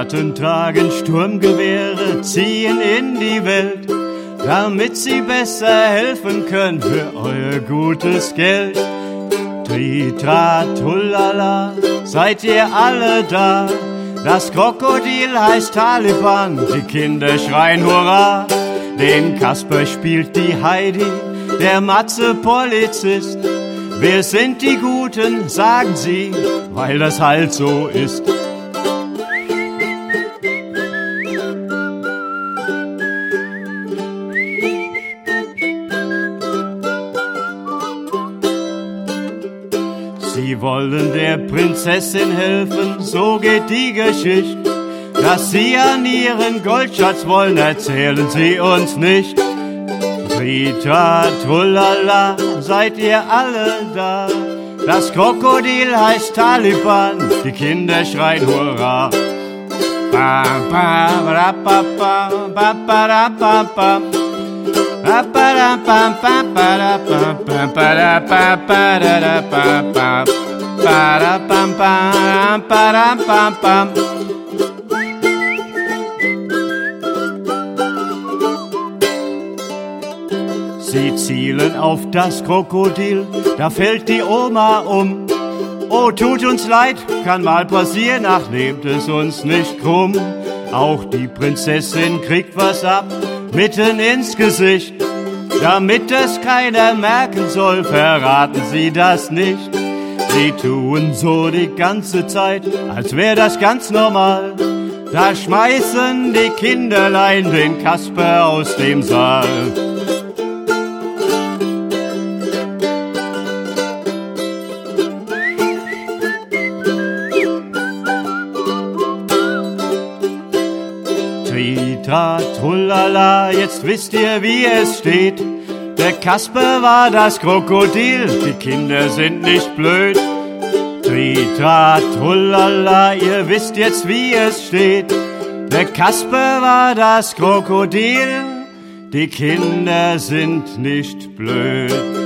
Soldaten tragen Sturmgewehre, ziehen in die Welt, damit sie besser helfen können für euer gutes Geld. Tritrat, hullala, seid ihr alle da? Das Krokodil heißt Taliban, die Kinder schreien Hurra. Den Kasper spielt die Heidi, der Matze Polizist. Wir sind die Guten, sagen sie, weil das halt so ist. Sie wollen der Prinzessin helfen, so geht die Geschichte. Dass sie an ihren Goldschatz wollen, erzählen sie uns nicht. Tritrat, hullala, seid ihr alle da? Das Krokodil heißt Taliban, die Kinder schreien Hurra. Ba, ba, ba, ba, ba, ba, ba, ba, ba. Sie zielen auf das Krokodil, da fällt die Oma um. Oh, tut uns leid, kann mal passieren, ach, nehmt es uns nicht krumm. Auch die Prinzessin kriegt was ab, mitten ins Gesicht. Damit es keiner merken soll, verraten sie das nicht. Sie tun so die ganze Zeit, als wär das ganz normal. Da schmeißen die Kinderlein den Kasper aus dem Saal. Tritrat, hullala, jetzt wisst ihr, wie es steht. Der Kasper war das Krokodil, die Kinder sind nicht blöd. Tritrat, hullala, ihr wisst jetzt, wie es steht. Der Kasper war das Krokodil, die Kinder sind nicht blöd.